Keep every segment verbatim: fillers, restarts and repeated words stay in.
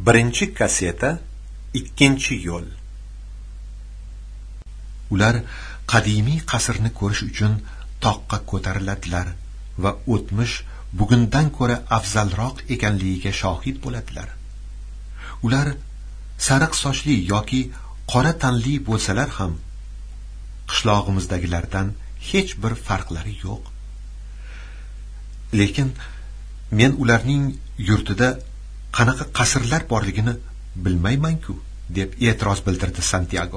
Birinchi kaseta, ikkinchi yo'l. Ular qadimiy qasrni ko'rish uchun toqqa ko'tariladilar va o'tmish bugundan ko'ra afzalroq ekanligiga shohid bo'ladilar. Ular sariq sochli yoki qora tanli bo'lsalar ham qishlog'imizdagilardan hech bir farqlari yo'q. Lekin men ularning yurtida qanaqa qasrlar borligini bilmayman-ku, deb e'tiroz bildirdi Santiago.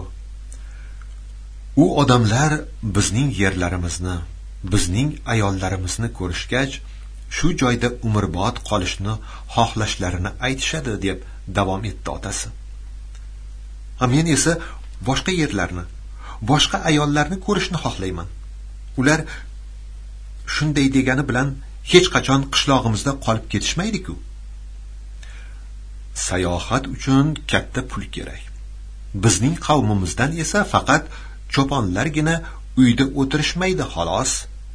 U odamlar bizning yerlarimizni, bizning ayollarimizni ko'rishgach, shu joyda umrbod qolishni xohlashlarini aytishadi, deb davom etdi otasi. Ha, men esa boshqa yerlarni, boshqa ayollarni ko'rishni xohlayman. Ular shunday degani bilan hech qachon qishlog'imizda qolib ketishmaydi-ku. Sayohat uchun katta pul kerak. Bizning qavmimizdan esa faqat cho'ponlargina uyda o'tirishmaydi, xolos.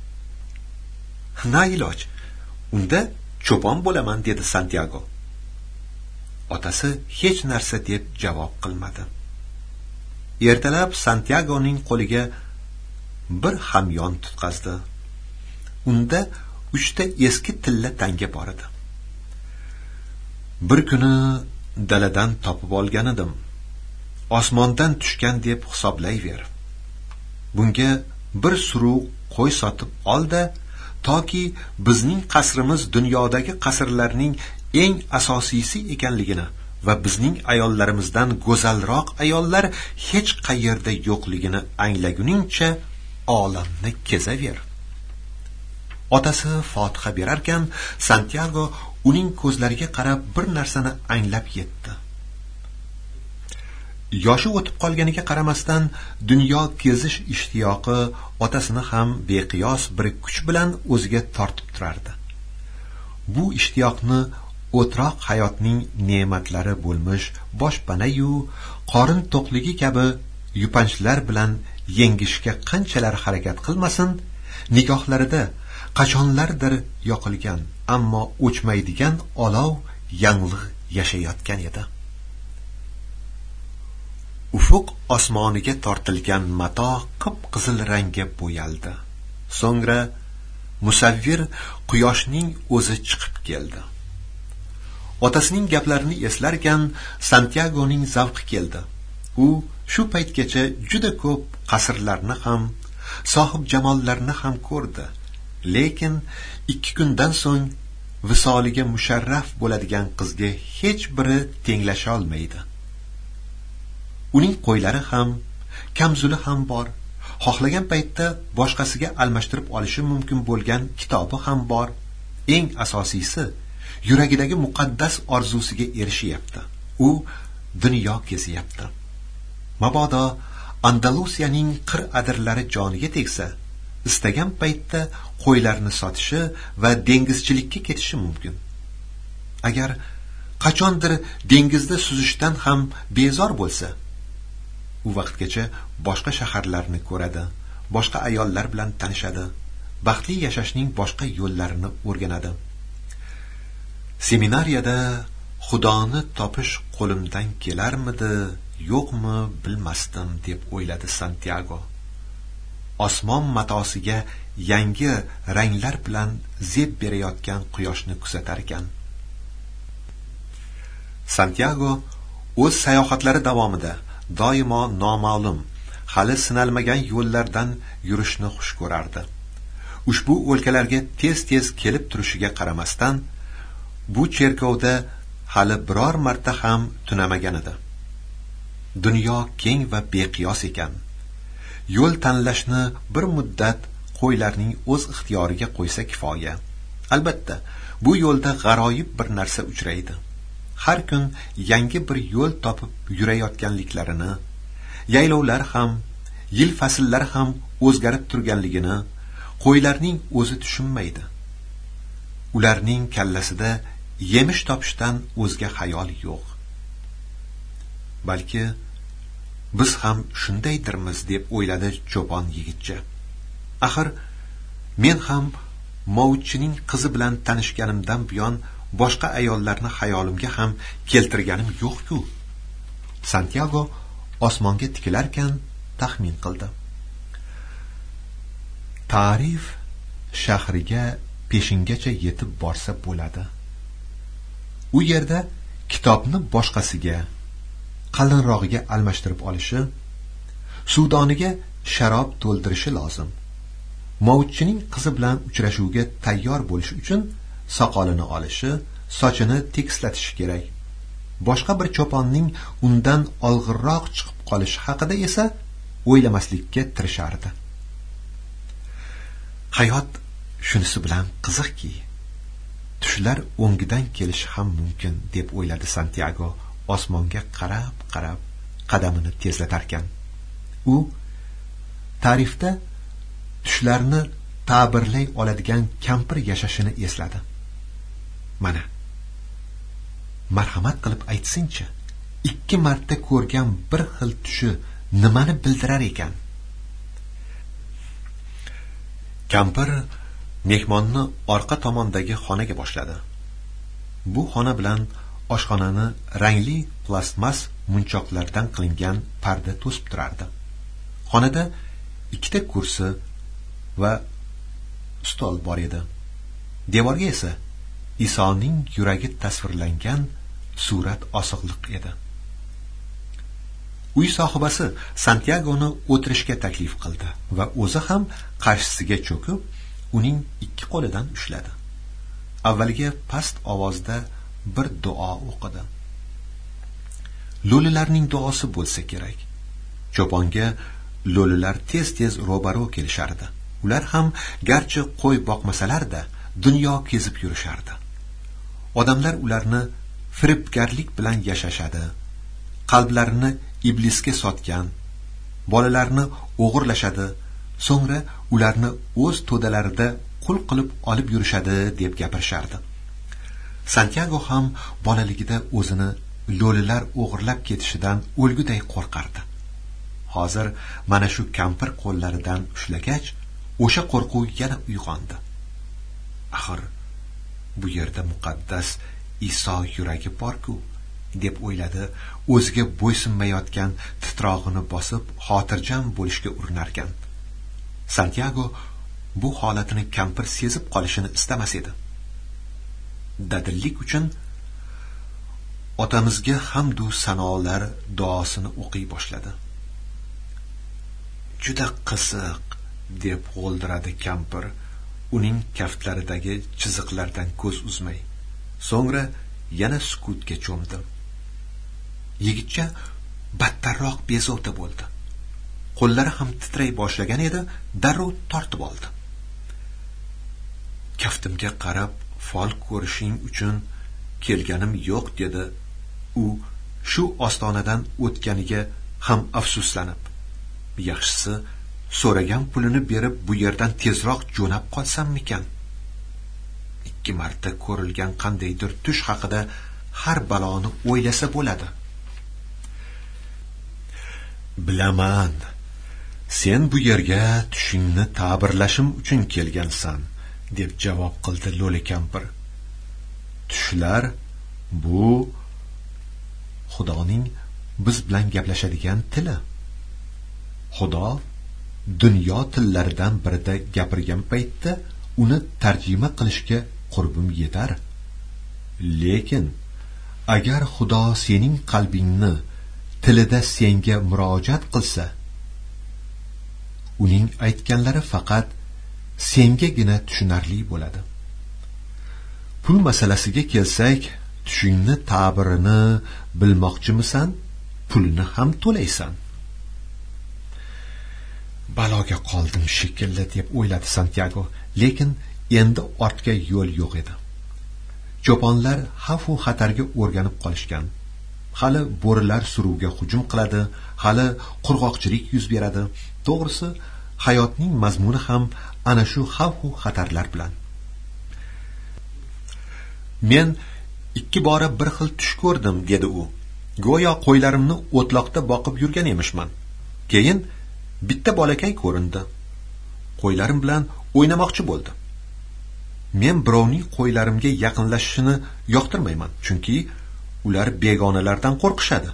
Na iloj, unda cho'pon bo'laman, dedi Santiago. Otasi hech narsa deb javob qilmadi. Ertalab Santiagoning qo'liga bir hamyon tutqazdi. Unda uchta eski tilla tanga bor edi. Bir kuni daladan topib olgan edim. Osmondan tushgan deb hisoblayver. Bunga bir suruv qo'y sotib ol-da, toki bizning qasrimiz dunyodagi qasrlarning eng asosiysi ekanligini va bizning ayollarimizdan go'zalroq ayollar hech qayerda yo'qligini anglaguningcha olamni kezaver. Otasi Fotiha berarkan, Santiago uning ko'zlariga qarab bir narsani anglab yetdi. Yoshi o'tib qolganiga qaramasdan, dunyo kezish ishtiyoqi otasini ham beqiyos bir kuch bilan o'ziga tortib turardi. Bu ishtiyoqni o'troq hayotning ne'matlari bo'lmish boshpana-yu qorin to'qligi kabi yupanchlar bilan yengishga qanchalar harakat qilmasin, nigohlarida qachonlardir yoqilgan, ammo o'chmaydigan olov yanglig' yashayotgan edi. Ufuq osmoniga tortilgan mato qip-qizil rangga bo'yaldi. So'ngra musavvir quyoshning o'zi chiqib keldi. Otasining gaplarini eslarkan, Santiagoning zavqi keldi. U shu paytgacha juda ko'p qasrlarni ham, sohib jamollarni ham ko'rdi. Lekin ikki kundan so'ng visoliga musharraf bo'ladigan qizga hech biri tenglasha olmaydi. Uning qo'ylari ham, kamzuli ham bor. Xohlagan paytda boshqasiga almashtirib olishi mumkin bo'lgan kitobi ham bor. Eng asosiysi, yuragidagi muqaddas orzusiga erishyapti. U dunyo kezyapti. Mabodo Andalusiyaning qir adirlari joniga tegsa, istagan paytda qo'ylarni sotishi va dengizchilikka ketishi mumkin. Agar qachondir dengizda suzishdan ham bezor bo'lsa, u vaqtgacha boshqa shaharlarni ko'radi, boshqa ayollar bilan tanishadi, baxtli yashashning boshqa yo'llarini o'rganadi. Seminariyada Xudoni topish qo'limdan kelarmidi, yo'qmi bilmasdim, deb o'yladi Santiago. Osmon matosiga yangi ranglar bilan zeb berayotgan quyoshni kuzatar ekan. Santiago o'z sayohatlari davomida doimo noma'lum, hali sinalmagan yo'llardan yurishni xush ko'rardi. Ushbu o'lkalarga tez-tez kelib turishiga qaramasdan, bu cherkovda hali biror marta ham tunamagan edi. Dunyo keng va beqiyos ekan. Yo'l tanlashni bir muddat qo'ylarning o'z ixtiyoriga qo'ysa kifoya. Albatta, bu yo'lda g'aroyib bir narsa uchraydi. Har kun yangi bir yo'l topib yurayotganliklarini, yaylovlar ham, yil fasllari ham o'zgarib turganligini qo'ylarning o'zi tushunmaydi. Ularning kallasida yemish topishdan o'zga xayol yo'q. Balki biz ham shundaydirmiz, deb o'yladi cho'pon yigitcha. Axir men ham Mouchining qizi bilan tanishganimdan buyon boshqa ayollarni xayolimga ham keltirganim yo'q-ku. Santiago osmonga tikilarkan taxmin qildi. Ta'rif shahriga peshingacha yetib borsa bo'ladi. U yerda kitobni boshqasiga, qalinrog'iga almashtirib olishi, suvdoniga sharob to'ldirishi lozim. Movutchining qizi bilan uchrashuvga tayyor bo'lish uchun soqolini olishi, sochini tekislatishi kerak. Boshqa bir cho'ponning undan olg'irroq chiqib qolishi haqida esa o'ylamaslikka tirishardi. Hayot shunisi bilan qiziqki, tushlar o'ngidan kelishi ham mumkin, deb o'yladi Santiago osmonga qarab-qarab qadamini tezlatarkan. U ta'rifda tushlarni ta'birlay oladigan kampir yashashini esladi. Mana, marhamat qilib aytsinchi, ikki marta ko'rgan bir xil tushi nimani bildirar ekan? Kampir mehmonni orqa tomondagi xonaga boshladi. Bu xona bilan oshxonani rangli plastmas munchoqlardan qilingan parda to'sib turardi. Xonada ikkita kursi va stol bor edi. Devorga esa Isoning yuragi tasvirlangan surat osig'liq edi. Uy sohibasi Santiagoni o'tirishga taklif qildi va o'zi ham qarshisiga cho'kib, uning ikki qo'lidan ushladi. Avvaliga past ovozda bir duo o'qidi. Lo'lilarning duosi bo'lsa kerak. Cho'ponga lo'lilar tez-tez ro'baro kelishardi. Ular ham garchi qo'y boqmasalar-da, dunyo kezib yurishardi. Odamlar ularni firibgarlik bilan yashashadi. Qalblarini iblisga sotgan, bolalarni o'g'irlashadi, so'ngra ularni o'z to'dalarida qul qilib olib yurishadi deb gapirishardi. Santiago ham bolaligida o'zini lo'lilar o'g'irlab ketishidan o'lguday qo'rqardi. Hozir mana shu kampir qo'llaridan ushlagach, o'sha qo'rquv yana uyg'ondi. Axir bu yerda muqaddas Iso yuragi bor-ku, deb o'yladi, o'ziga bo'ysunmayotgan titrog'ini bosib xotirjam bo'lishga urinarkan. Santiago bu holatini kampir sezib qolishini istamas edi. Dadillik uchun otamizga hamdu sanolar duosini o'qiy boshladi. Juda qiziq, deb g'o'ldiradi kampir, uning kaftlaridagi chiziqlardan ko'z uzmay. So'ngra yana sukutga cho'mdi. Yigitcha battarroq bezovta bo'ldi. Qo'llari ham titray boshlagan edi, darrov tortib oldi. Kaftimga qarab fol ko'rishing uchun kelganim yo'q, dedi u shu ostonadan o'tganiga ham afsuslanib. Yaxshisi, so'ragan pulini berib bu yerdan tezroq jo'nab qolsammikan? Ikki marta ko'rilgan qandaydir tush haqida har baloni o'ylasa bo'ladi. Bilaman, sen bu yerga tushingni ta'birlashim uchun kelgansan, deb javob qildi lo'li kampir. Tushlar bu Xudoning biz bilan gaplashadigan tili. Xudo dunyo tillaridan birida gapirgan paytda uni tarjima qilishga qurbim yetar. Lekin agar Xudo sening qalbingni tilida senga murojaat qilsa, uning aytganlari faqat sengagina tushunarli bo'ladi. Pul masalasiga kelsak, tushingni ta'birini bilmoqchimisan, pulni ham to'laysan. Baloga qoldim shekilli, deb o'yladi Santiago, lekin endi ortga yo'l yo'q edi. Cho'ponlar xavf va xatarga o'rganib qolishgan. Hali bo'rilar suruvga hujum qiladi, hali qurg'oqchilik yuz beradi. To'g'risi, hayotning mazmuni ham ana shu xavf va xatarlar bilan. Men ikki bora bir xil tush ko'rdim, dedi u. Go'yo qo'ylarimni o'tloqda boqib yurgan emishman. Keyin bitta bolakay ko'rindi. Qo'ylarim bilan o'ynamoqchi bo'ldi. men birovning qo'ylarimga yaqinlashishini yoqtirmayman, chunki ular begonalardan qo'rqishadi.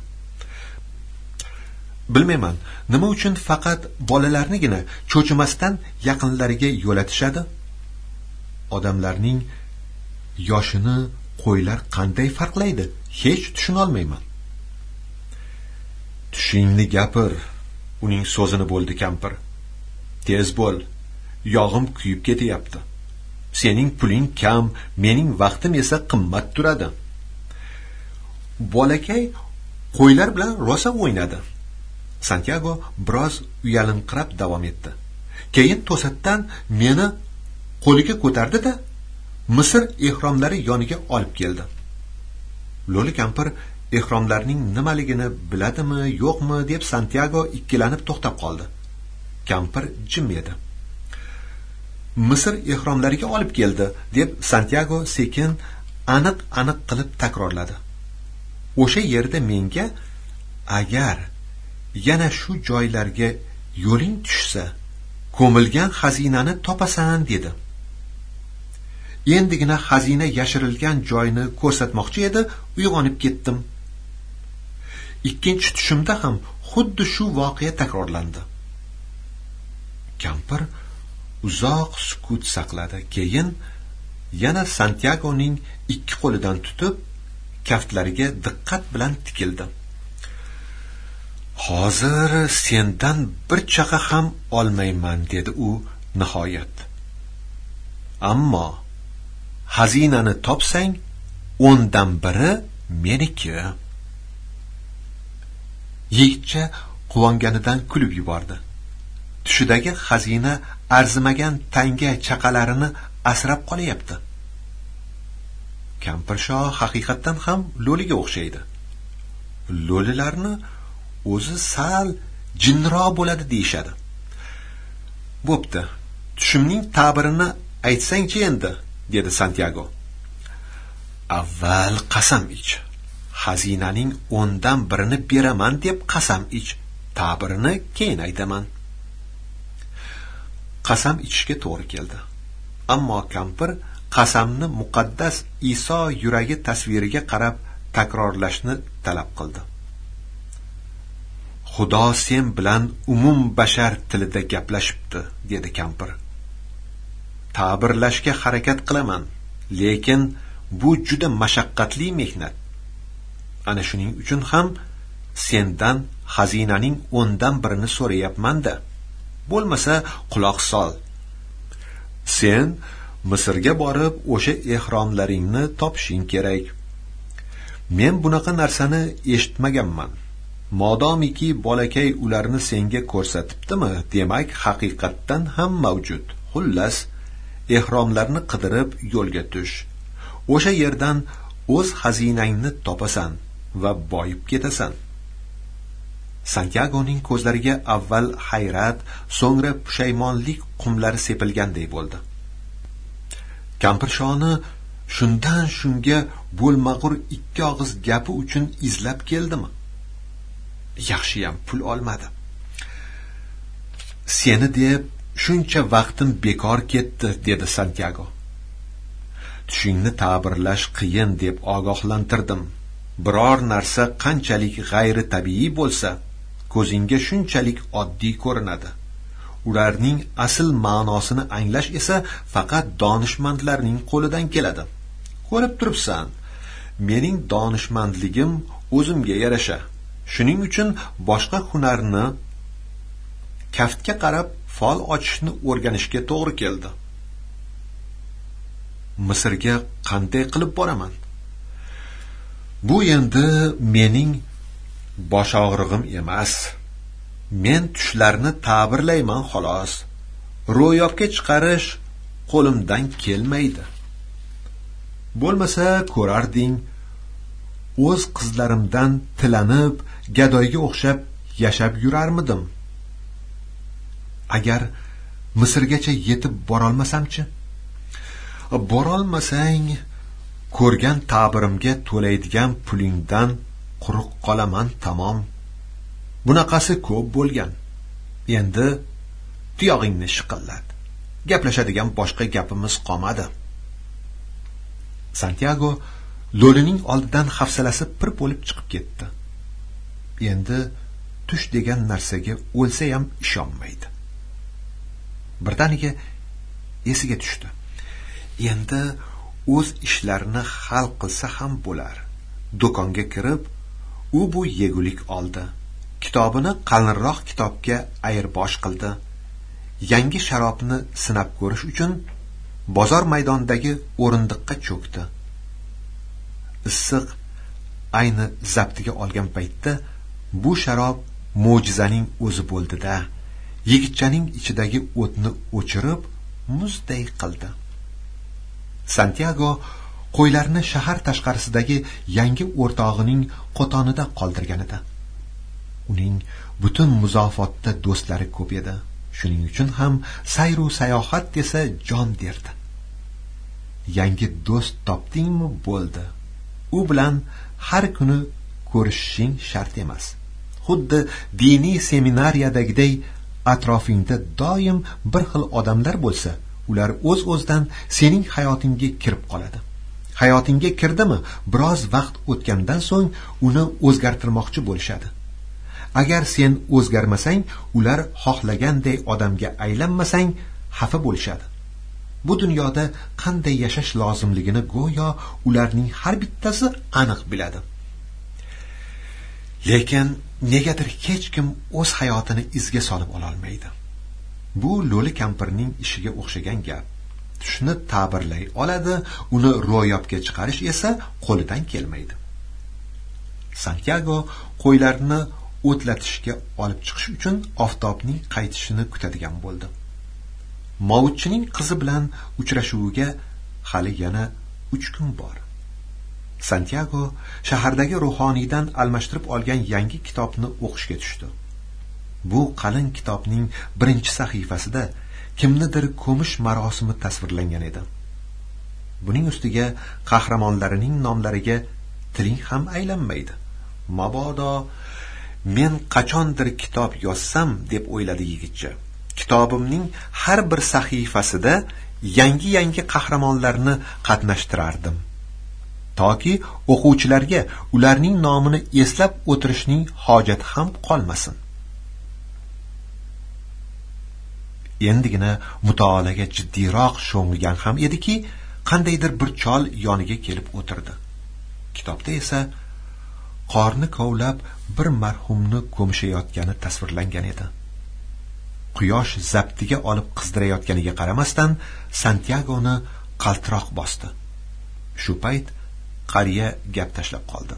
Bilmayman, nima uchun faqat bolalarnigina cho'chimasdan yaqinlariga yo'latishadi? Odamlarning yoshini qo'ylar qanday farqlaydi? Hech tushuna olmayman. Tushingni gapir, uning so'zini bo'ldi kampir. Tez bo'l, yog'im kuyib ketyapti. Sening puling kam, mening vaqtim esa qimmat turadi. Bolakay qo'ylar bilan rosa o'ynadi. Santiago biroz uyalinqirab davom etdi. Keyin to'satdan meni qo'liga ko'tardi-da, Misr ehromlari yoniga olib keldi. Lo'li kampir ehromlarning nimaligini biladimi, yo'qmi deb Santiago ikkilanib to'xtab qoldi. Kampir jim edi. Misr ehromlariga olib keldi deb Santiago sekin aniq-aniq qilib takrorladi. O'sha yerda menga agar yana shu joylarga yo'ling tushsa, ko'milgan xazinani topasan dedi. Endigina xazina yashirilgan joyni ko'rsatmoqchi edi, uyg'onib ketdim. Ikkinchi tushimda ham xuddi shu voqea takrorlandi. Kampir uzoq sukut saqladi. Keyin yana Santiagoning ikki qo'lidan tutib, kaftlariga diqqat bilan tikildi. Hozir sendan bir chaqa ham olmayman dedi u nihoyat. Ammo xazinani topsang, o'ndan biri meniki. Yigitcha quvonganidan kulib yubordi. Tushidagi xazina arzimagan tanga chaqalarini asrab qolyapti. Kampirsho haqiqatdan ham lo'liga o'xshaydi. Lo'lilarni o'zi sal jinroq bo'ladi deyshadi. Bo'pti, tushimning ta'birini aytsang-chi endi, dedi Santiago. Avval qasam ich. Xazinaning o'ndan birini beraman deb qasam ich. Ta'birini keyin aytaman. Qasam ichishga to'g'ri keldi. Ammo kampir qasamni muqaddas Iso yuragi tasviriga qarab takrorlashni talab qildi. Xudo sen bilan umum bashar tilida gaplashibdi, dedi kampir. Ta'birlashga harakat qilaman, lekin bu juda mashaqqatli mehnat. Ana shuning uchun ham sendan xazinaning o'ndan birini so'rayapman-da. Bo'lmasa quloq sol. Sen Misrga borib o'sha ehromlaringni topishing kerak. Men bunaqa narsani eshitmaganman. Modomiki bolakay ularni senga ko'rsatibdimi, demak haqiqatdan ham mavjud. Xullas, ehromlarni qidirib yo'lga tush. O'sha yerdan o'z xazinangni topasan va boyib ketasan. Santiagoning ko'zlariga avval hayrat, so'ngra pushaymonlik qumlari sepilganday bo'ldi. Kampirshoni shundan shunga bo'lmag'ur ikki og'iz gapi uchun izlab keldimi? Yaxshiyam pul olmadi. Seni deb shuncha vaqtim bekor ketdi, dedi Santiago. Tushingni ta'birlash qiyin deb ogohlantirdim. Biror narsa qanchalik g'ayri tabiiy bo'lsa, ko'zingga shunchalik oddiy ko'rinadi. Ularning asl ma'nosini anglash esa faqat donishmandlarning qo'lidan keladi. Ko'rib turibsan, mening donishmandligim o'zimga yarasha. Shuning uchun boshqa hunarni kaftga qarab fol ochishni o'rganishga to'g'ri keldi. Misrga qanday qilib boraman? Bu endi mening bosh og'rig'im emas. Men tushlarni ta'birlayman xolos. Ro'yobga chiqarish qo'limdan kelmaydi. Bo'lmasa ko'rarding, o'z qizlarimdan tilanib, gadoyga o'xshab yashab yurarmidim. Agar Misrgacha yetib borolmasam-chi? Borolmasang, ko'rgan ta'birimga to'laydigan pulingdan quruq qolaman, tamom. Bunaqasi ko'p bo'lgan. Endi tuyog'ingni shiqillat. Gaplashadigan boshqa gapimiz qolmadi. Santiago lo'lining oldidan hafsalasi pir bo'lib chiqib ketdi. Endi tush degan narsaga o'lsa ham ishonmaydi. Birdaniga esiga tushdi. Endi o'z ishlarini hal qilsa ham bo'lar. Do'konga kirib, u bu yegulik oldi. Kitobini qalinroq kitobga ayirbosh qildi. Yangi sharobni sinab ko'rish uchun bozor maydonidagi o'rindiqqa cho'kdi. Issiq ayni zaptiga olgan paytda bu sharob mo'jizaning o'zi bo'ldi-da. Yigitchaning ichidagi o'tni o'chirib, muzday qildi. Santiago qo'ylarni shahar tashqarisidagi yangi o'rtog'ining qo'tonida qoldirgan edi. Uning butun muzofotda do'stlari ko'p edi. Shuning uchun ham sayru sayohat desa jon derdi. Yangi do'st topdingmi bo'ldi. U bilan har kuni ko'rishishing shart emas. Xuddi diniy seminariyadagiday atrofingda doim bir xil odamlar bo'lsa, ular o'z-o'zidan sening hayotingga kirib qoladi. Hayotingga kirdimi, biroz vaqt o'tgandan so'ng uni o'zgartirmoqchi bo'lishadi. Agar sen o'zgarmasang, ular xohlaganday odamga aylanmasang, xafa bo'lishadi. Bu dunyoda qanday yashash lozimligini go'yo ularning har bittasi aniq biladi. Lekin negadir hech kim o'z hayotini izga solib ola olmaydi. Bu lo'li kampirning ishiga o'xshagan gap. Shuni ta'birlay oladi, uni ro'yobga chiqarish esa qo'lidan kelmaydi. Santiago qo'ylarni o'tlatishga olib chiqish uchun oftobning qaytishini kutadigan bo'ldi. Movutchining qizi bilan uchrashuviga hali yana uch kun bor. Santiago shahardagi ruhoniydan almashtirib olgan yangi kitobni o'qishga tushdi. Bu qalin kitobning birinchi sahifasida kimnidir ko'mish marosimi tasvirlangan edi. Buning ustiga qahramonlarining nomlariga tiling ham aylanmaydi. Mabodo men qachondir kitob yozsam deb o'yladi yigitcha. Kitobimning har bir sahifasida yangi-yangi qahramonlarni qatnashtirardim. Toki o'quvchilarga ularning nomini eslab o'tirishning hojati ham qolmasin. Endigina mutolaaga jiddiyroq sho'ng'igan ham ediki, qandaydir bir chol yoniga kelib o'tirdi. Kitobda esa qorni kovlab bir marhumni ko'mishayotgani tasvirlangan edi. Quyosh zaptiga olib qizdirayotganiga qaramasdan Santiagoni qaltiroq bosdi. Shu payt qariya gap tashlab qoldi.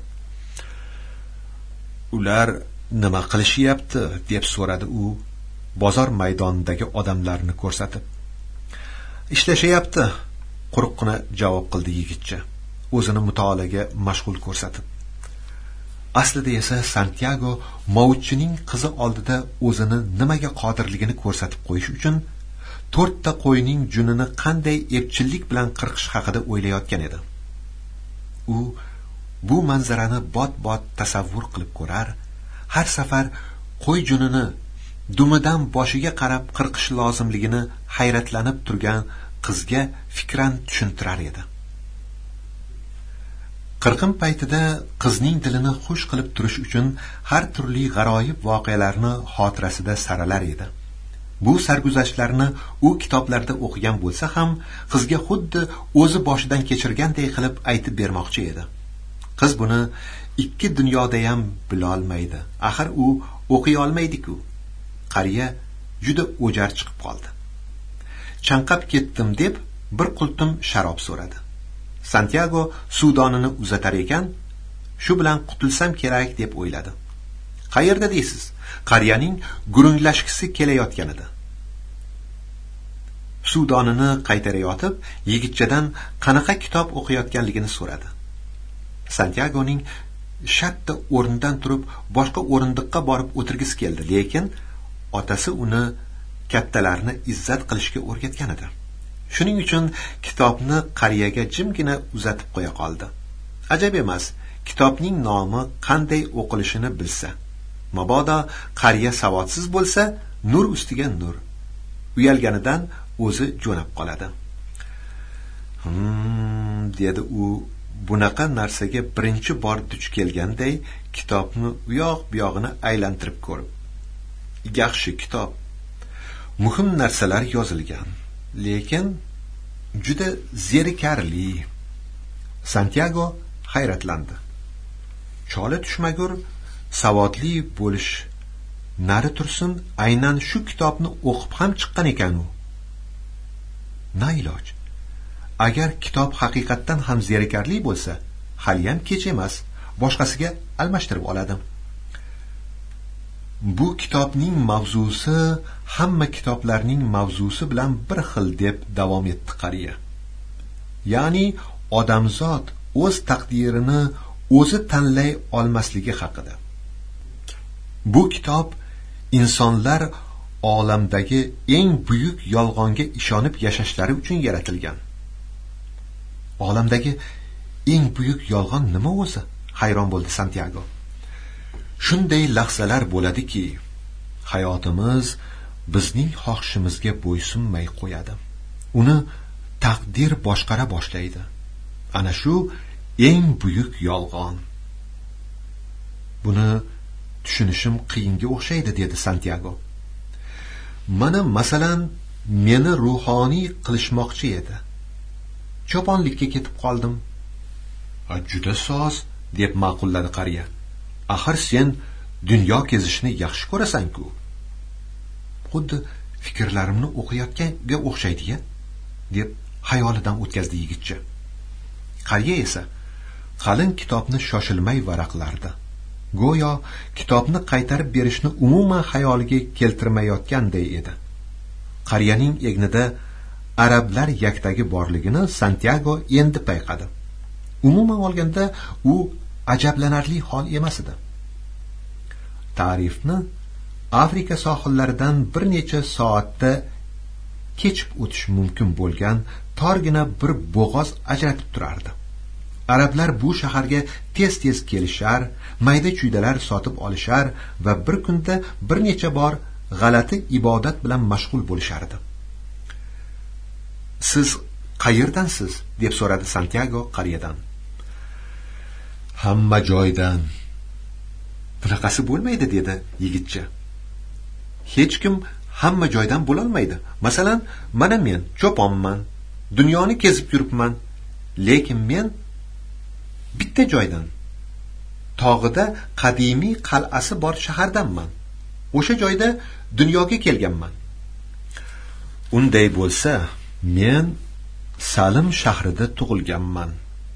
Ular nima qilishyapti deb so'radi u, bozor maydonidagi odamlarni ko'rsatib. Ishlashyapti, quruqqina javob qildi yigitcha, o'zini mutolaaga mashg'ul ko'rsatib. Aslida esa Santiago movutchining qizi oldida o'zini nimaga qodirligini ko'rsatib qo'yish uchun to'rtta qo'yning junini qanday epchillik bilan qirqish haqida o'ylayotgan edi. U bu manzarani bot-bot tasavvur qilib ko'rar, har safar qo'y junini dumidan boshiga qarab qirqish lozimligini hayratlanib turgan qizga fikran tushuntirar edi. Qirqim paytida qizning dilini xush qilib turish uchun har turli g'aroyib voqealarni xotirasida saralar edi. Bu sarguzashtlarni u kitoblarda o'qigan bo'lsa ham, qizga xuddi o'zi boshidan kechirganday qilib aytib bermoqchi edi. Qiz buni ikki dunyoda ham bilolmaydi. Axir u o'qiy olmaydi-ku. Qariya juda o'jar chiqib qoldi. Chanqab ketdim deb bir qultum sharob so'radi. Santiago suvdonini uzatar ekan, shu bilan qutulsam kerak deb o'yladi. Qayerda deysiz? Qariyaning gurunglashkisi kelayotgan edi. Suvdonini qaytarayotib, yigitchadan qanaqa kitob o'qiyotganligini so'radi. Santiagoning shatta o'rnidan turib boshqa o'rindiqqa borib o'tirgisi keldi, lekin otasi uni kattalarni izzat qilishga o'rgatgan edi. Shuning uchun kitobni qariyaga jimgina uzatib qo'ya qoldi. Ajab emas, kitobning nomi qanday o'qilishini bilsa. Mabodo qariya savodsiz bo'lsa, nur ustiga nur. Uyalganidan o'zi jo'nab qoladi. Hmm dedi u bunaqa narsaga birinchi bor duch kelganday kitobni u yoq bu yog'ini aylantirib ko'rib. Yaxshi kitob. Muhim narsalar yozilgan, lekin juda zerikarli. Santiago hayratlandi. Choli tushmagur savodli bo'lish nari tursin, aynan shu kitobni o'qib ham chiqqan ekan u. Na iloj. Agar kitob haqiqatdan ham zerikarli bo'lsa, haliyam kech emas, boshqasiga almashtirib oladim. Bu kitobning mavzusi hamma kitoblarning mavzusi bilan bir xil, deb davom etdi qariya. Ya'ni odamzod o'z taqdirini o'zi tanlay olmasligi haqida. Bu kitob insonlar olamdagi eng buyuk yolg'onga ishonib yashashlari uchun yaratilgan. Olamdagi eng buyuk yolg'on nima o'zi? Hayron bo'ldi Santiago. Shunday lahzalar bo'ladiki, hayotimiz bizning xohishimizga bo'ysunmay qo'yadi. Uni taqdir boshqara boshlaydi. Ana shu eng buyuk yolg'on. Buni tushunishim qiyinga o'xshaydi, dedi Santiago. Mana masalan, meni ruhoniy qilishmoqchi edi. Cho'ponlikka ketib qoldim. "A, juda soz", deb ma'qulladi qariya. "Axir sen dunyo kezishni yaxshi ko'rasan-ku." Xuddi fikrlarimni o'qiyotganga o'xshaydi-ya, deb xayolidan o'tkazdi yigitcha. Qariya esa qalin kitobni shoshilmay varaqlardi. Go'yo kitobni qaytarib berishni umuman xayoliga keltirmayotganday edi. Qariyaning egnida arablar yaktagi borligini Santiago endi payqadi. Umuman olganda u ajablanarli hol emas edi. Tarifni Afrika sohillaridan bir necha soatda kechib o'tish mumkin bo'lgan torgina bir bo'g'oz ajratib turardi. Arablar bu shaharga tez-tez kelishar, mayda-chuydalar sotib olishar va bir kunda bir necha bor g'alati ibodat bilan mashg'ul bo'lishardi. "Siz qayerdansiz?" deb so'radi Santiago qariyadan. "Hamma joydan." "Bunaqasi bo'lmaydi", dedi yigitcha. "Hech kim hamma joydan bo'lolmaydi. Masalan, mana men cho'ponman, dunyoni kezib yuribman, lekin men bitta joydan, tog'ida qadimiy qal'asi bor shahardanman. O'sha joyda dunyoga kelganman." "Unday bo'lsa, men Salim shahrida tug'ilganman."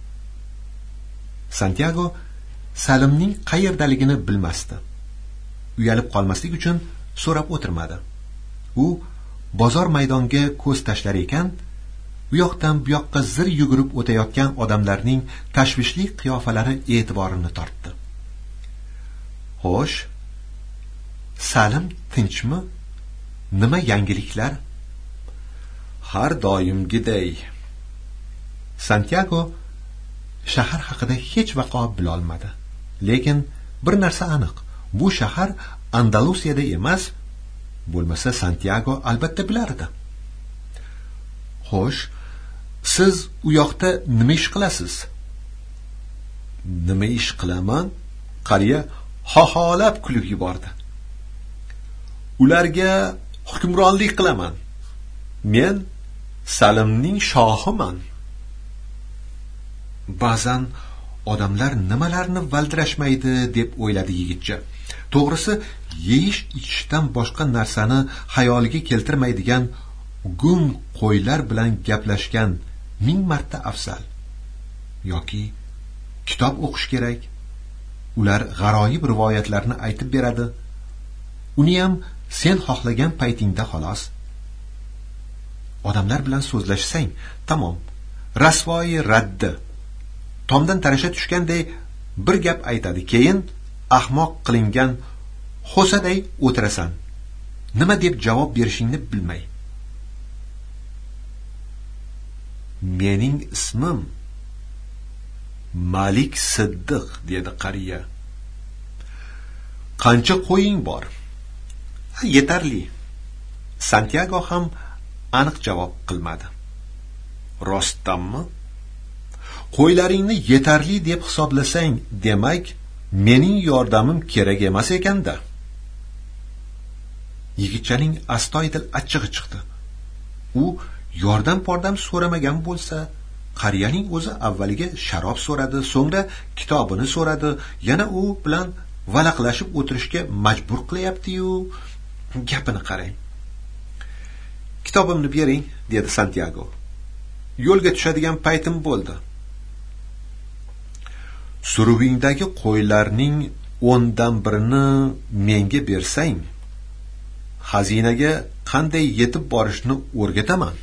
Santiago Salimning qayerdaligini bilmasdi. Uyalib qolmaslik uchun so'rab o'tirmadi. U bozor maydonga ko'z tashlar ekan, u yoqdan bu yoqqa zir yugurib o'tayotgan odamlarning tashvishli qiyofalari e'tiborini tortdi. "Xo'sh, Salim tinchmi? Nima yangiliklar?" "Har doimgiday." Santiago shahar haqida hech vaqo bilolmadi. Lekin bir narsa aniq, bu shahar Andalusiyada emas, bo'lmasa Santiago albatta bilardi. "Xo'sh, siz u yoqda nima ish qilasiz?" "Nima ish qilaman?" Qariya xoxolab kulib yubordi. "Ularga hukmronlik qilaman. Men Salimning shohiman." Ba'zan odamlar nimalarni valdirashmaydi deb o'yladi yigitcha. To'g'risi, yeyish ichishdan boshqa narsani xayoliga keltirmaydigan gung qo'ylar bilan gaplashgan ming marta afzal. Yoki kitob o'qish kerak. Ular g'aroyib rivoyatlarni aytib beradi. Uni ham sen xohlagan paytingda xolos. Odamlar bilan so'zlashsang, tamom, rasvoyi raddi. Tomdan tarasha tushganday bir gap aytadi, keyin ahmoq qilingan xo'saday o'tirasan. Nima deb javob berishingni bilmay. "Mening ismim Malik Siddiq", dedi qariya. "Qancha qo'ying bor?" "Yetarli." Santiago ham aniq javob qilmadi. "Rostdanmi?" qo'ylaringni yetarli deb hisoblasang, demak mening yordamim kerak emas ekanda. Yigitchaning astoydil achchig'i chiqdi. U yordam pordam so'ramagan bo'lsa, qariyaning o'zi avvaliga sharob so'radi, so'ngra kitobini so'radi, yana u bilan valaqlashib o'tirishga majbur qilyapti-yu, gapini qarang. Kitobimni bering, dedi Santiago. Yo'lga tushadigan paytim bo'ldi. Suruvingdagi qo'ylarning o'ndan birini menga bersang, xazinaga qanday yetib borishni o'rgataman.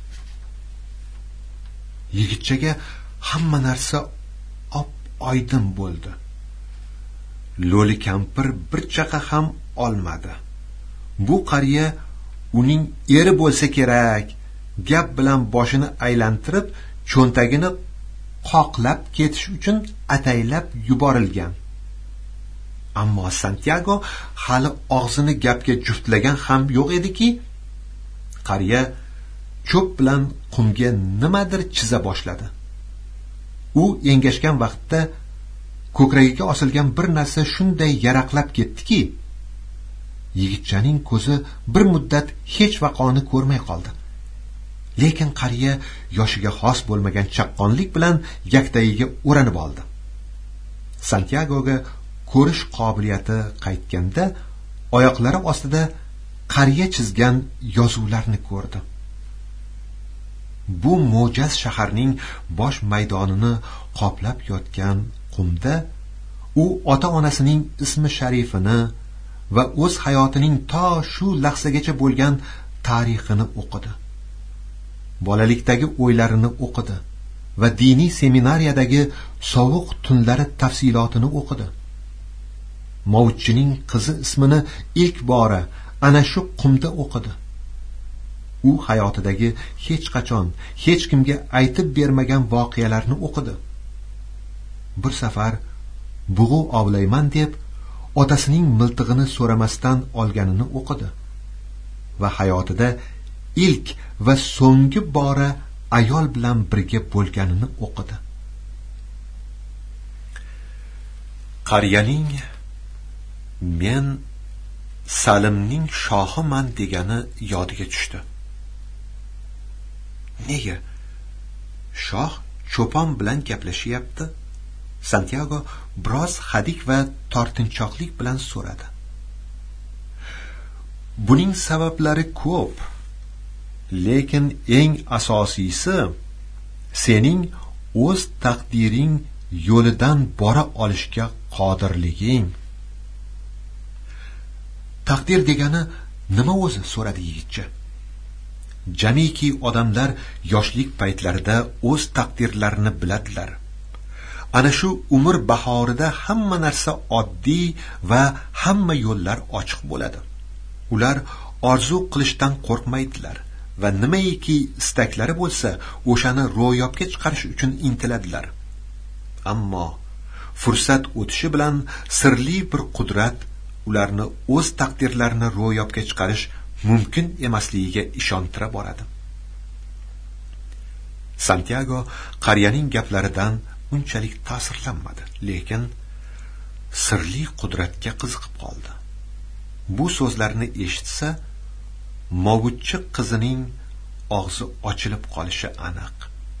Yigitchaga hamma narsa op-oydin bo'ldi. Lo'li kampir bir chaqa ham olmadi. Bu qariya uning eri bo'lsa kerak, gap bilan boshini aylantirib, cho'ntagini qoqlab ketish uchun ataylab yuborilgan. Ammo Santiago hali og'zini gapga juftlagan ham yo'q ediki, qariya cho'p bilan qumga nimadir chiza boshladi. U engashgan vaqtda ko'kragiga osilgan bir narsa shunday yaraqlab ketdiki, yigitchaning ko'zi bir muddat hech vaqoni ko'rmay qoldi. Lekin qariya yoshiga xos bo'lmagan chaqqonlik bilan yaktagiga o'ranib oldi. Santiagoga ko'rish qobiliyati qaytganda oyoqlari ostida qariya chizgan yozuvlarni ko'rdi. Bu mo'jaz shaharning bosh maydonini qoplab yotgan qumda u ota-onasining ismi sharifini va o'z hayotining to shu lahzagacha bo'lgan tarixini o'qidi. Bolalikdagi o'ylarini o'qidi va diniy seminariyadagi sovuq tunlari tafsilotini o'qidi. Movchining qizi ismini ilk bora ana shu qumda o'qidi. U hayotidagi hech qachon hech kimga aytib bermagan voqealarni o'qidi. Bir safar bug'u ovlayman deb otasining miltig'ini so'ramasdan olganini o'qidi va hayotida ilk va so'nggi bora ayol bilan birga bo'lganini o'qidi. Qariyaning men Salimning shohiman degani yodiga tushdi. Nega? Shoh cho'pon bilan gaplashyapti? Santiago biroz hadik va tortinchoqlik bilan so'radi. Buning sabablari ko'p, lekin eng asosiysi sening o'z taqdiring yo'lidan bora olishga qodirliging. Taqdir degani nima o'zi? So'radi yigitcha. Jamiki odamlar yoshlik paytlarida o'z taqdirlarini biladilar. Ana shu umr bahorida hamma narsa oddiy va hamma yo'llar ochiq bo'ladi. Ular orzu qilishdan qo'rqmaydilar va nimaiki istaklari bo'lsa, o'shani ro'yobga chiqarish uchun intiladilar. Ammo fursat o'tishi bilan sirli bir qudrat ularni o'z taqdirlarini ro'yobga chiqarish mumkin emasligiga ishontira boradi. Santiago qariyaning gaplaridan unchalik ta'sirlanmadi, lekin sirli qudratga qiziqib qoldi. Bu so'zlarni eshitsa, movuchchi qizining og'zi ochilib qolishi aniq.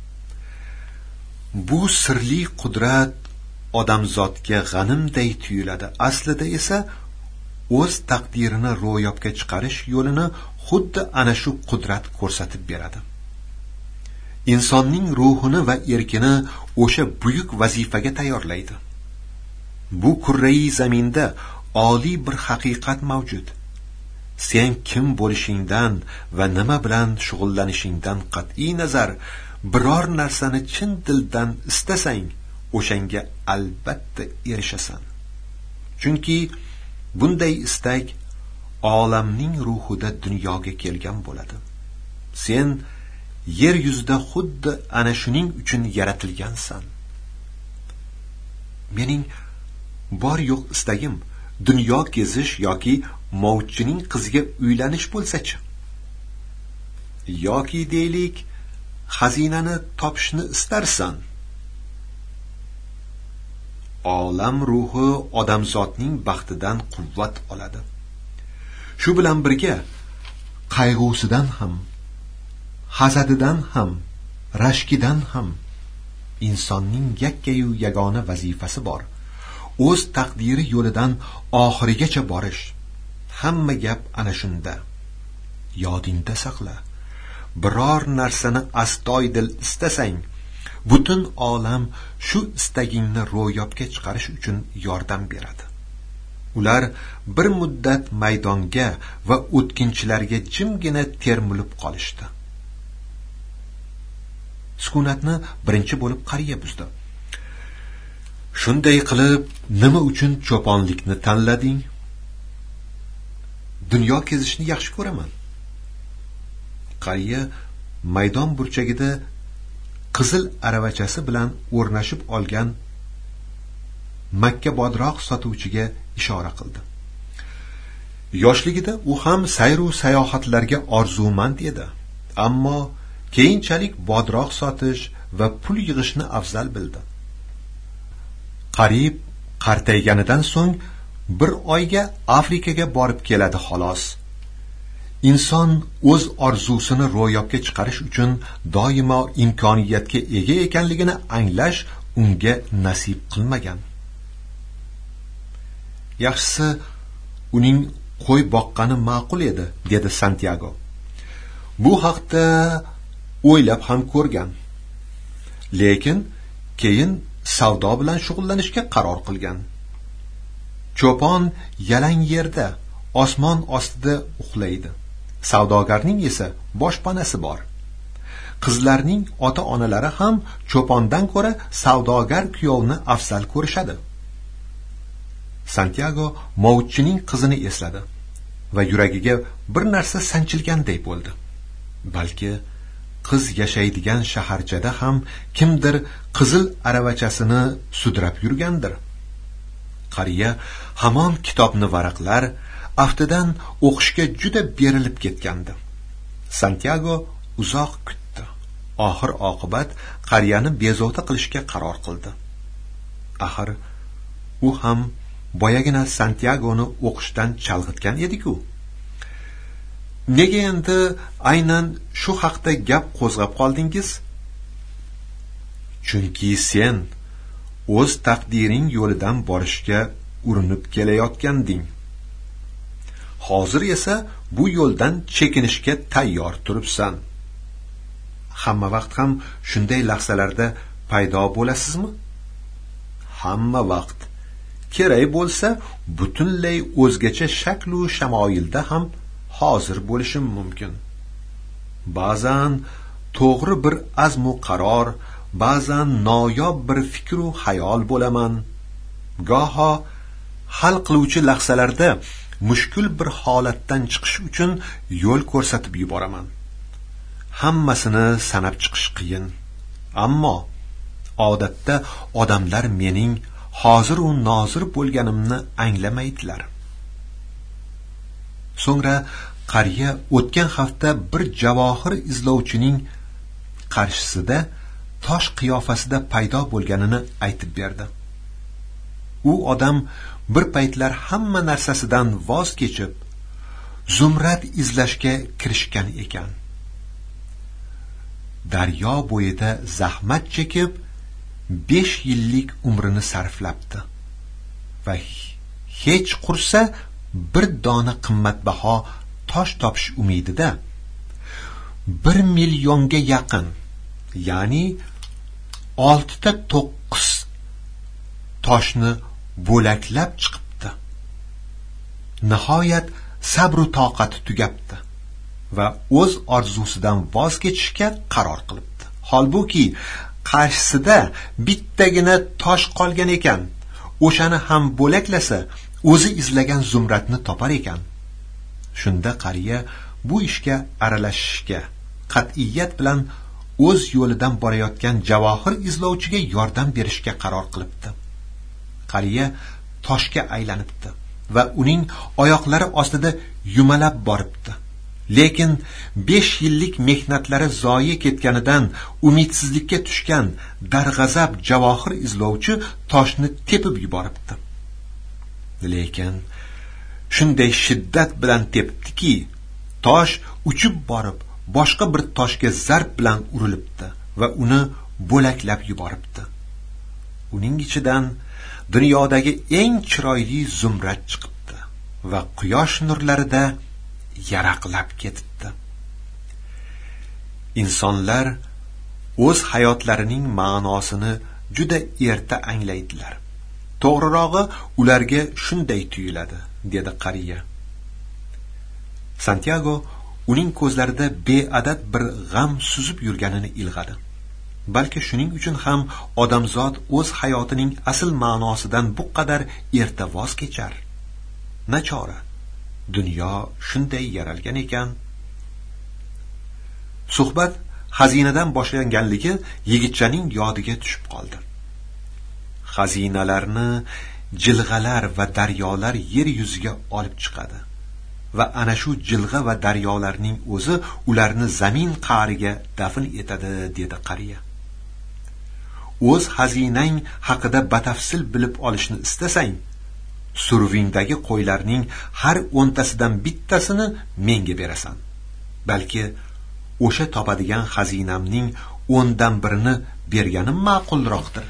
Bu sirli qudrat odamzodga g'animday tuyuladi. Aslida esa o'z taqdirini ro'yobga chiqarish yo'lini xuddi ana shu qudrat ko'rsatib beradi. Insonning ruhini va erkini o'sha buyuk vazifaga tayyorlaydi. Bu kurrai zaminda oliy bir haqiqat mavjud. Sen kim bo'lishingdan va nima bilan shug'ullanishingdan qat'iy nazar, biror narsani chin dildan istasang, o'shanga albatta erishasan. Chunki bunday istak olamning ruhida dunyoga kelgan bo'ladi. Sen yer yuzida xuddi ana shuning uchun yaratilgansan. Mening bor yo'q istagim dunyo kezish yoki movchining qiziga uylanish bo'lsa-chi? Yoki deylik, xazinani topishni istarsan. olam ruhi odamzodning baxtidan quvvat oladi. Shu bilan birga qayg'usidan ham, hasadidan ham, rashkidan ham insonning yakkayu yagona vazifasi bor. O'z taqdiri yo'lidan oxirigacha borish. Hamma gap ana shunda. Yodingda saqla. Biror narsani astoydil istasang, butun olam shu istagingni ro'yobga chiqarish uchun yordam beradi. Ular bir muddat maydonga va o'tkinchilarga jimgina termilib qolishdi. Sukunatni birinchi bo'lib qariya buzdi. Shunday qilib, nima uchun cho'ponlikni tanlading? Dunyo kezishni yaxshi ko'raman. Qariya maydon burchagida qizil aravachasi bilan o'rnashib olgan Makka bodroq sotuvchiga ishora qildi. Yoshligida u ham sayru sayohatlarga orzumand edi, ammo keyinchalik bodroq sotish va pul yig'ishni afzal bildi. Qarib qartayganidan so'ng bir oyga Afrikaga borib keladi xolos. Inson o'z orzusini ro'yobga chiqarish uchun doimo imkoniyatga ega ekanligini anglash unga nasib qilmagan. Yaxshisi uning qo'y boqqani ma'qul edi, dedi Santiago. Bu haqda o'ylab ham ko'rgan. Lekin keyin savdo bilan shug'ullanishga qaror qilgan. Cho'pon yalang yerda, osmon ostida uxlaydi. Savdogarning esa boshpanasi bor. Qizlarning ota-onalari ham cho'pondan ko'ra savdogar kuyovni afzal ko'rishadi. Santiago Mouchining qizini esladi va yuragiga bir narsa sanchilganday bo'ldi. Balki qiz yashaydigan shaharchada ham kimdir qizil aravachasini sudrab yurgandir. Qariya hamon kitobni varaqlar, aftidan o'qishga juda berilib ketgandi. Santiago uzoq kutdi. Oxir oqibat qariyani bezovta qilishga qaror qildi. Axir u ham boyagina Santiagoni o'qishdan chalg'itgan edi-ku. Nega endi aynan shu haqda gap qo'zg'ab qoldingiz? Chunki sen o'z taqdiring yo'lidan borishga urinib kelayotganding. Hozir esa bu yo'ldan chekinishga tayyor turibsan. Hamma vaqt ham shunday lahzalarda paydo bo'lasizmi? Hamma vaqt. Kerak bo'lsa, butunlay o'zgacha shaklu shamoyilda ham hozir bo'lishim mumkin. Ba'zan to'g'ri bir azmu qaror, ba'zan noyob bir fikru xayol bo'laman. Goho hal qiluvchi lahzalarda mushkul bir holatdan chiqish uchun yo'l ko'rsatib yuboraman. Hammasini sanab chiqish qiyin, ammo odatda odamlar mening hozir u nozir bo'lganimni anglamaydilar. So'ngra qariya o'tgan hafta bir javohir izlovchining qarshisida tosh qiyofasida paydo bo'lganini aytib berdi. U odam bir paytlar hamma narsasidan voz kechib zumrad izlashga kirishgan ekan. Daryo bo'yida zahmat chekib besh yillik umrini sarflabdi va hech qursa bir dona qimmatbaho tosh topish umidida bir millionga yaqin, ya'ni oltita to'qqiz toshni bo'laklab chiqibdi. Nihoyat sabr va toqati tugabdi va o'z orzusidan voz kechishga qaror qilibdi. Holbuki qarshisida bittagina tosh qolgan ekan. O'shani ham bo'laklasa, o'zi izlagan zumradni topar ekan. Shunda qariya bu ishga aralashishga qat'iyat bilan o'z yo'lidan borayotgan javohir izlovchiga yordam berishga qaror qilibdi. Qariya toshga aylanibdi va uning oyoqlari ostida yumalab boribdi. lekin besh yillik mehnatlari zoyi ketganidan umidsizlikka tushgan darg'azab javohir izlovchi toshni tepib yuboribdi. Lekin shunday shiddat bilan tepdiki, tosh uchib borib boshqa bir toshga zarb bilan urilibdi va uni bo'laklab yuboribdi. Uning ichidan dunyodagi eng chiroyli zumrad chiqibdi va quyosh nurlarida yaraqlab ketibdi. Insonlar o'z hayotlarining ma'nosini juda erta anglaydilar. To'g'rirog'i, ularga shunday tuyuladi, dedi qariya. Santiago uning ko'zlarida beadad bir g'am suzib yurganini ilg'adi. Balki shuning uchun ham odamzod o'z hayotining asl ma'nosidan bu qadar erta voz kechar. Nachora, dunyo shunday yaralgan ekan. Suhbat xazinadan boshlanganligi yigitchaning yodiga tushib qoldi. Xazinalarni jilg'alar va daryolar yer yuziga olib chiqadi va ana shu jilg'a va daryolarning o'zi ularni zamin qa'riga dafn etadi, dedi qariya. O'z xazinang haqida batafsil bilib olishni istasang, survingdagi qo'ylarning har o'ntasidan bittasini menga berasan. Balki o'sha topadigan xazinamning o'ndan birini berganim ma'qulroqdir.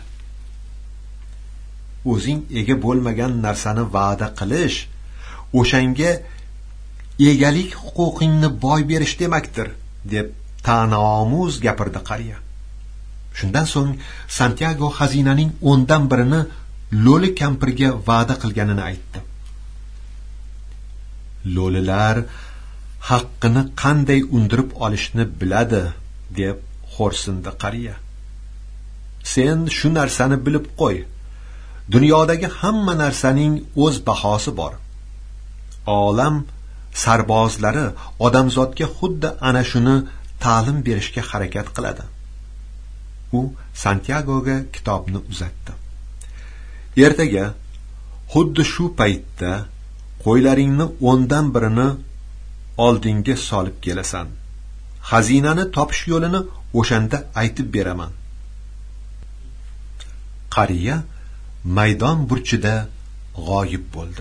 O'zing ega bo'lmagan narsani va'da qilish o'shanga egalik huquqingni boy berish demakdir, deb ta'nomuz gapirdi qariya. Shundan so'ng Santiago xazinaning o'ndan birini lo'li kampirga va'da qilganini aytdi. Lo'lilar haqqini qanday undirib olishni biladi, deb xo'rsindi qariya. Sen shu narsani bilib qo'y. Dunyodagi hamma narsaning o'z bahosi bor. Olam sarbozlari odamzodga xuddi ana shuni ta'lim berishga harakat qiladi. U Santiagoga kitobni uzatdi. Ertaga xuddi shu paytda qo'ylaringni o'ndan birini oldinga solib kelasan. Xazinani topish yo'lini o'shanda aytib beraman. Qariya maydon burchida g'oyib bo'ldi.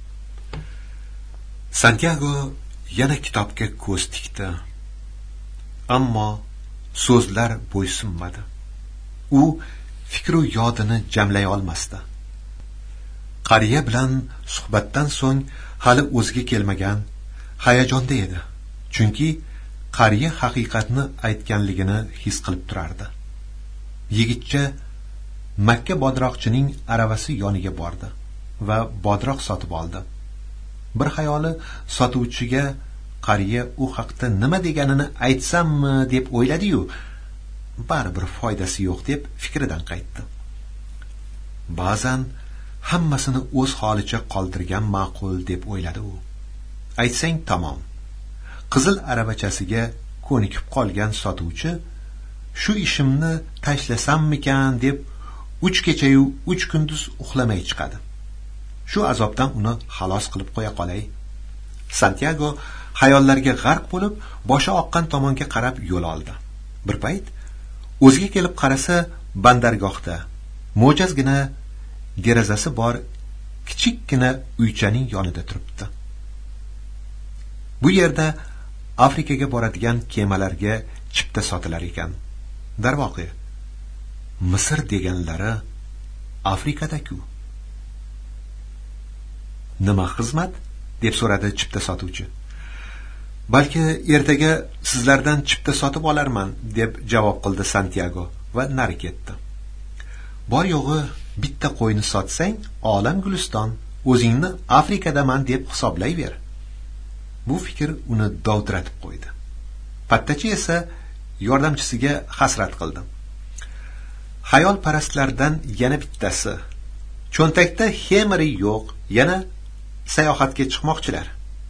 Santiago yana kitobga ko'z tikdi. Ammo so'zlar bo'ysunmadi. U fikru yodini jamlay olmasdi. Qariya bilan suhbatdan so'ng hali o'ziga kelmagan, hayajonda edi. Chunki qariya haqiqatni aytganligini his qilib turardi. Yigitcha Makka bodroqchining aravasi yoniga bordi va bodroq sotib oldi. Bir xayoli sotuvchiga qariya u haqda nima deganini aytsammi deb o'yladi-yu, baribir foydasi yo'q deb fikridan qaytdi. Ba'zan hammasini o'z holicha qoldirgan ma'qul deb o'yladi u. Aytsang tamom. Qizil aravachasiga ko'nikib qolgan sotuvchi shu ishimni tashlasammikan deb uch kecha-yu uch kunduz uxlamay chiqadi. Shu azobdan uni xalos qilib qo'ya qolay. Santiago xayollarga g'arq bo'lib, boshi oqqan tomonga qarab yo'l oldi. Bir payt o'ziga kelib qarasa, bandargohda mo'jazgina derazasi bor kichikkina uychaning yonida turibdi. Bu yerda Afrikaga boradigan kemalarga chipta sotilar ekan. Darvoqe, Misr deganlari Afrikada-ku. Nima xizmat? Deb so'radi chipta sotuvchi. Balki ertaga sizlardan chipta sotib olarman, deb javob qildi Santiago va nari ketdi. Bor yo'g'i bitta qo'yni sotsang, olam guliston, o'zingni Afrikadaman deb hisoblayver. Bu fikr uni dovdiratib qo'ydi. Pattachi esa yordamchisiga hasrat qildi. Xayol parastlardan yana bittasi. Cho'ntakda hemiri yo'q, yana sayohatga chiqmoqchilar.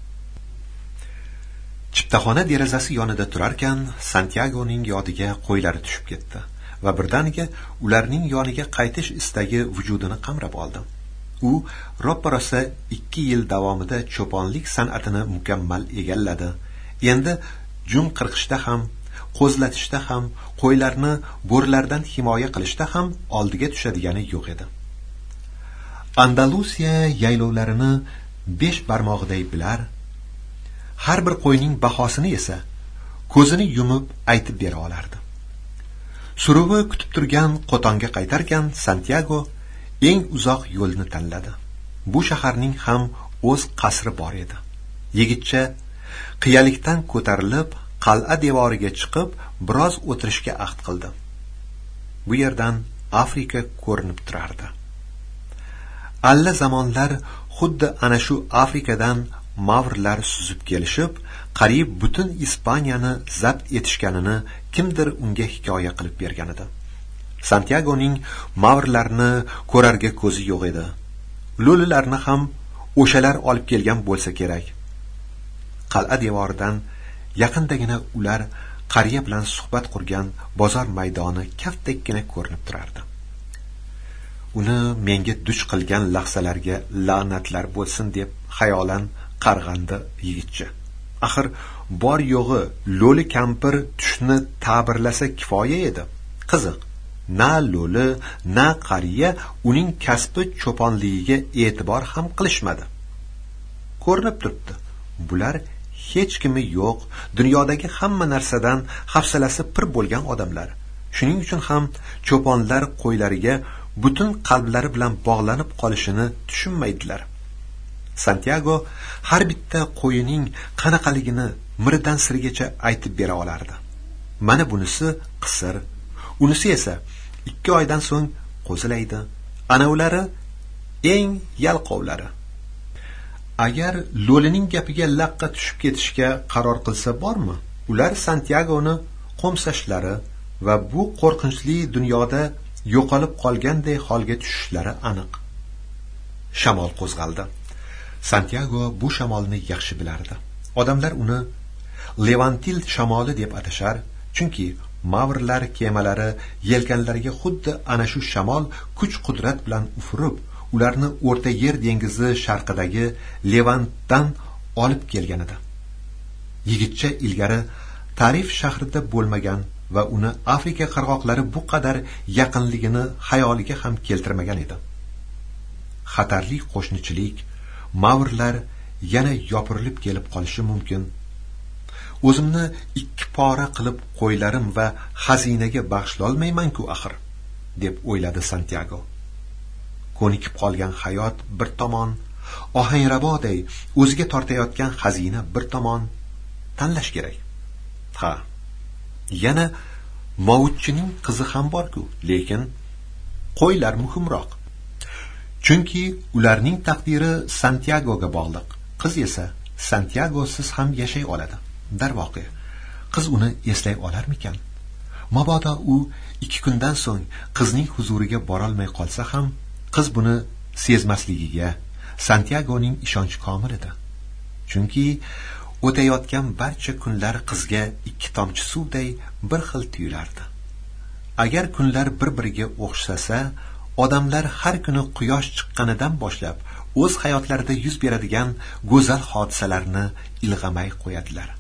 Chiptaxona derazasi yonida turarkan, Santiagoning yodiga qo'ylari tushib ketdi va birdaniga ularning yoniga qaytish istagi vujudini qamrab oldi. U roppa-rosa ikki yil davomida cho'ponlik san'atini mukammal egalladi. endi jun qirqishda ham, qo'zlatishda ham, qo'ylarni bo'rilardan himoya qilishda ham oldiga tushadigani yo'q edi. Andalusiya yaylovlarini besh barmog'iday bilar, har bir qo'yning bahosini esa ko'zini yumib aytib bera olardi. Suruvi kutib turgan qo'tonga qaytarkan Santiago eng uzoq yo'lni tanladi. Bu shaharning ham o'z qasri bor edi. Yigitcha qiyalikdan ko'tarilib, qal'a devoriga chiqib, biroz o'tirishga ahd qildi. Bu yerdan Afrika ko'rinib turardi. Alla zamonlar xuddi ana shu Afrikadan mavrlar suzib kelishib, qariyb butun Ispaniyani zabt etishganini kimdir unga hikoya qilib bergan edi. Santiagoning mavrlarni ko'rarga ko'zi yo'q edi. Lo'lilarni ham o'shalar olib kelgan bo'lsa kerak. Qal'a devoridan yaqindagina ular qariya bilan suhbat qurgan bozor maydoni kaftdekkina ko'rinib turardi. Uni menga duch qilgan lahzalarga la'natlar bo'lsin deb xayolan qarg'andi yigitcha. Axir bor yo'g'i lo'li kampir tushni ta'birlasa kifoya edi. Qiziq, na lo'li, na qariya uning kasbi cho'ponligiga e'tibor ham qilishmadi. Ko'rinib turibdi, bular hech kimi yo'q, dunyodagi hamma narsadan hafsalasi pir bo'lgan odamlar. Shuning uchun ham cho'ponlar qo'ylariga butun qalblari bilan bog'lanib qolishini tushunmaydilar. Santiago har bitta qo'yining qanaqaligini miridan sirgacha aytib bera olardi. Mana bunisi qisir, unisi esa ikki oydan so'ng qo'zilaydi. Ana ulari eng yalqovlari. Agar lo'lining gapiga laqqa tushib ketishga qaror qilsa bormi, ular Santiagoni qo'msashlari va bu qo'rqinchli dunyoda yo'qolib qolganday holga tushishlari aniq. Shamol qo'zg'aldi. Santiago bu shamolni yaxshi bilardi. Odamlar uni Levantil shamoli deb atashar, chunki mavrlar kemalari yelkanlariga xuddi ana shu shamol kuch-qudrat bilan ufurib, ularni O'rta Yer dengizi sharqidagi Levantdan olib kelgan edi. Yigitcha ilgari Tarif shahrida bo'lmagan va uni Afrika qirg'oqlari bu qadar yaqinligini xayoliga ham keltirmagan edi. Xatarli qo'shnichilik, mavrlar yana yopirilib kelib qolishi mumkin. O'zimni ikki pora qilib qo'ylarim va xazinaga bag'ishlolmayman-ku axir, deb o'yladi Santiago. Ko'nikib qolgan hayot bir tomon, ohangraboday o'ziga tortayotgan xazina bir tomon, tanlash kerak. Ha, yana Mavutchining qizi ham bor-ku, lekin qo'ylar muhimroq. Chunki ularning taqdiri Santiagoga bog'liq. Qiz esa Santiagosiz ham yashay oladi. Darvoqe, qiz uni eslay olarmikan? Mabodo u ikki kundan so'ng qizning huzuriga borolmay qolsa ham, qiz buni sezmasligiga Santiagoning ishonchi komil edi. Chunki o'tayotgan barcha kunlar qizga ikki tomchi suvday bir xil tuyulardi. Agar kunlar bir-biriga o'xshasa, odamlar har kuni quyosh chiqqanidan boshlab o'z hayotlarida yuz beradigan go'zal hodisalarni ilg'amay qo'yadilar.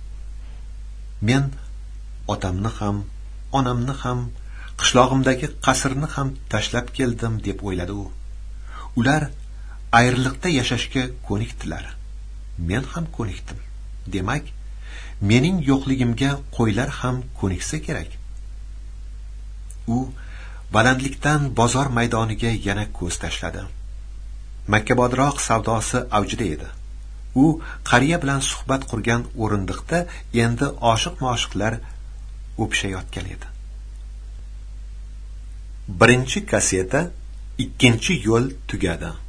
Men otamni ham, onamni ham, qishlog'imdagi qasrni ham tashlab keldim deb o'yladi u. Ular ayriliqda yashashga ko'nikdilar. Men ham ko'nikdim. Demak, mening yo'qligimga qo'ylar ham ko'niksa kerak. U balandlikdan bozor maydoniga yana ko'z tashladi. Makkabodroq savdosi avjida edi. U qariya bilan suhbat qurgan o'rindiqda endi oshiq-moshiqlar o'pishayotgan edi. Birinchi kaseta, ikkinchi yo'l tugadi.